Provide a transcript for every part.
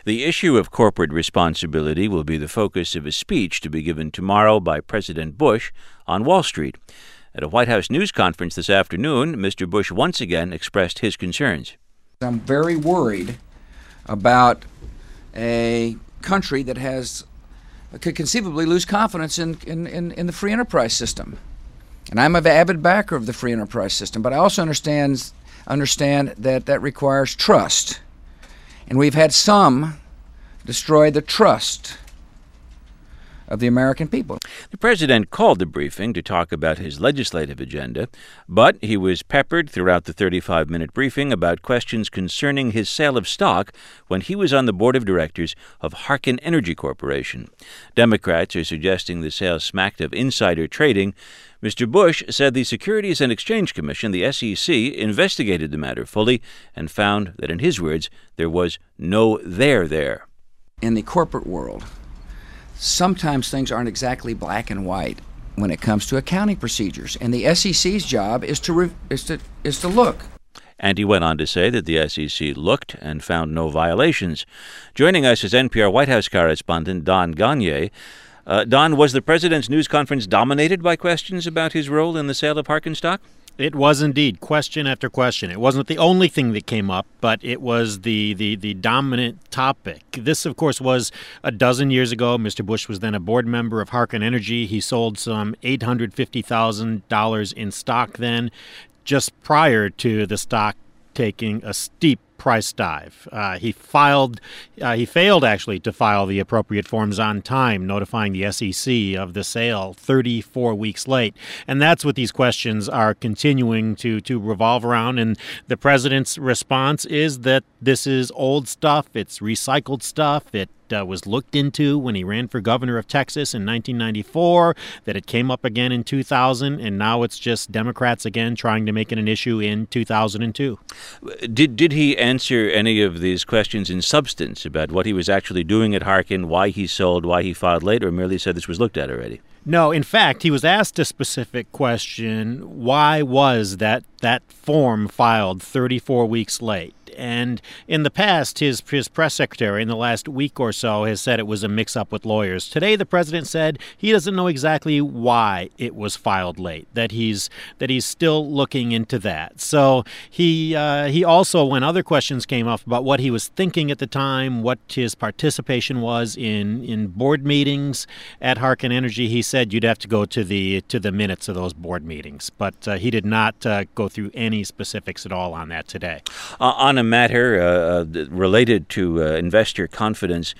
The issue of corporate responsibility will be the focus of a speech to be given tomorrow by President Bush on Wall Street. At a White House news conference this afternoon, Mr. Bush once again expressed his concerns. I'm very worried about a country that could conceivably lose confidence in the free enterprise system. And I'm an avid backer of the free enterprise system, but I also understand that requires trust. And we've had some destroy the trust of the American people. The president called the briefing to talk about his legislative agenda, but he was peppered throughout the 35-minute briefing about questions concerning his sale of stock when he was on the board of directors of Harken Energy Corporation. Democrats are suggesting the sale smacked of insider trading. Mr. Bush said the Securities and Exchange Commission, the SEC, investigated the matter fully and found that, in his words, there was no there there. In the corporate world, sometimes things aren't exactly black and white when it comes to accounting procedures, and the SEC's job is to look. And he went on to say that the SEC looked and found no violations. Joining us is NPR White House correspondent Don Gagné. Don, was the president's news conference dominated by questions about his role in the sale of Harken stock? It was indeed, question after question. It wasn't the only thing that came up, but it was the dominant topic. This, of course, was a dozen years ago. Mr. Bush was then a board member of Harken Energy. He sold some $850,000 in stock then, just prior to the stock taking a steep price dive. He failed actually to file the appropriate forms on time, notifying the SEC of the sale 34 weeks late. And that's what these questions are continuing to revolve around. And the president's response is that this is old stuff. It's recycled stuff. It was looked into when he ran for governor of Texas in 1994, that it came up again in 2000, and now it's just Democrats again trying to make it an issue in 2002. Did he answer any of these questions in substance about what he was actually doing at Harken, why he sold, why he filed late, or merely said this was looked at already? No, in fact, he was asked a specific question: why was that form filed 34 weeks late? And in the past, his press secretary in the last week or so has said it was a mix-up with lawyers. Today, the president said he doesn't know exactly why it was filed late, that he's still looking into that. So he also, when other questions came up about what he was thinking at the time, what his participation was in board meetings at Harken Energy, he said you'd have to go to the minutes of those board meetings. But he did not go through any specifics at all on that today. On a matter related to investor confidence,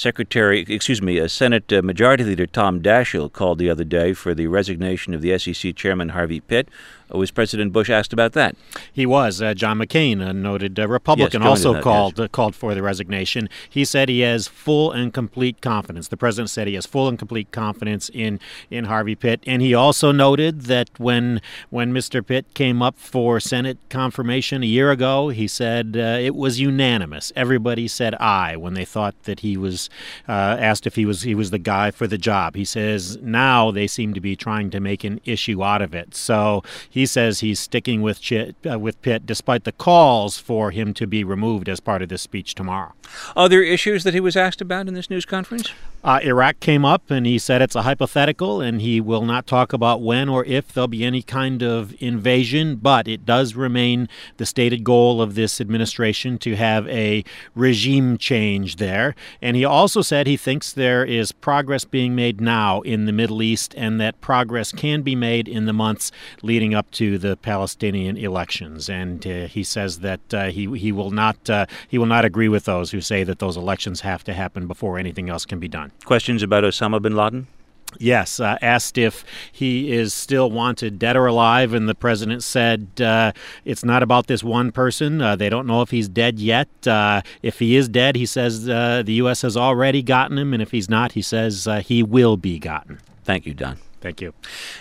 Senate Majority Leader Tom Daschle called the other day for the resignation of the SEC Chairman Harvey Pitt. Was President Bush asked about that? He was. John McCain, a noted Republican, also called for the resignation. He said he has full and complete confidence. The president said he has full and complete confidence in Harvey Pitt. And he also noted that when Mr. Pitt came up for Senate confirmation a year ago, he said it was unanimous. Everybody said aye when they thought that he was asked if he was the guy for the job. He says now they seem to be trying to make an issue out of it. So he says he's sticking with Pitt despite the calls for him to be removed as part of this speech tomorrow. Other issues that he was asked about in this news conference? Iraq came up, and he said it's a hypothetical, and he will not talk about when or if there'll be any kind of invasion, but it does remain the stated goal of this administration to have a regime change there. And he also said he thinks there is progress being made now in the Middle East, and that progress can be made in the months leading up to the Palestinian elections. And he says that he will not agree with those who say that those elections have to happen before anything else can be done. Questions about Osama bin Laden? Yes, asked if he is still wanted dead or alive, and the president said it's not about this one person. They don't know if he's dead yet. If he is dead, he says the U.S. has already gotten him, and if he's not, he says he will be gotten. Thank you, Don. Thank you.